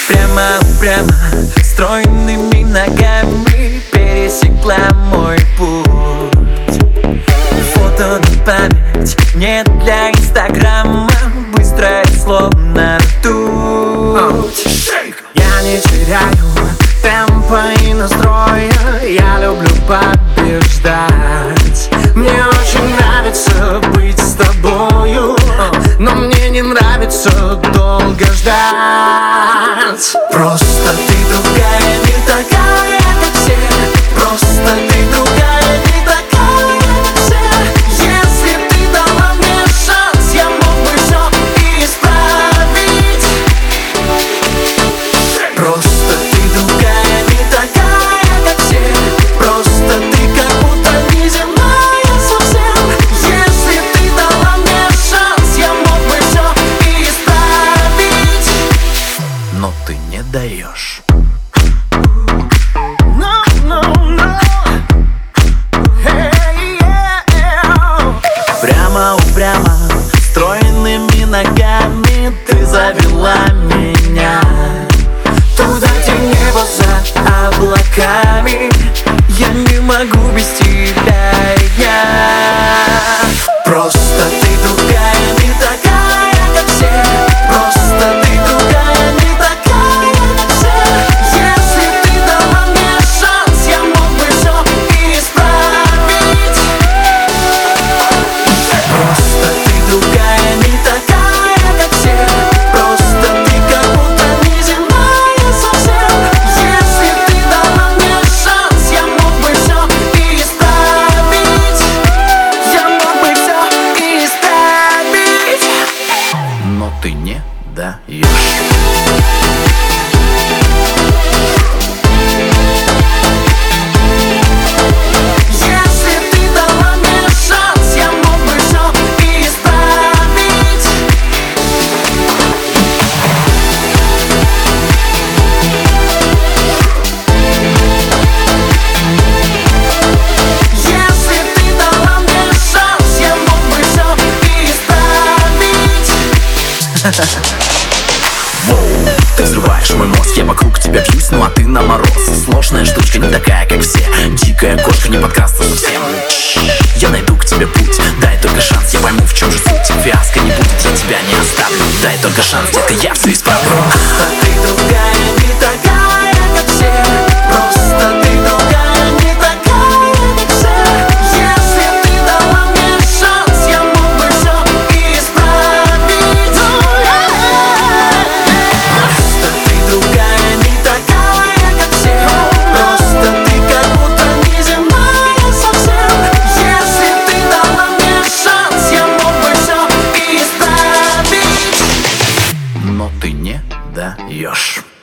Прямо, стройными ногами пересекла мой путь. Фото на память, не для инстаграма, быстрое, словно ртуть. Я не теряю темпа и настроя, я люблю побеждать. Мне очень нравится быть с тобою, но мне не нравится долго ждать. Просто ты другая, не такая, как все. Просто ты другая, не такая, как все. Если ты дала мне шанс, я мог бы все исправить. Просто ты другая, не такая, как все. Просто ты как будто неземная совсем. Если ты дала мне шанс, я мог бы все исправить. Но ты не даешь. Прямо, стройными ногами ты завела меня туда, где небо за облаками. Я не могу без тебя, Просто ты другая, не такая, как все. Просто ты другая, не такая, как все. Если ты дала мне шанс, я мог бы все исправить. Просто ты другая, не такая, как все. Просто ты как будто неземная совсем. Если ты дала мне шанс, я мог бы все исправить. Я мог бы все исправить. Но ты не даешь. Если ты дала мне шанс, я мог бы все исправить. Если ты дала мне шанс, я мог бы все исправить. Ты взрываешь мой мозг, я вокруг тебя бьюсь, ну а ты на мороз. Сложная штучка, не такая, как все. Дикая кошка, не подкаста совсем. Я найду к тебе путь, дай только шанс, я пойму, в чем же суть. Фиаско не будет, я тебя не оставлю. Дай только шанс, детка, я все исправлю. Просто ты другая, не такая, как все. Просто ты другая, не такая, как все. Если ты дала мне шанс, я мог бы все исправить. Просто ты другая, не такая, как все. Просто ты как будто неземная совсем. Если ты дала мне шанс, я мог бы все исправить. Но ты не даешь.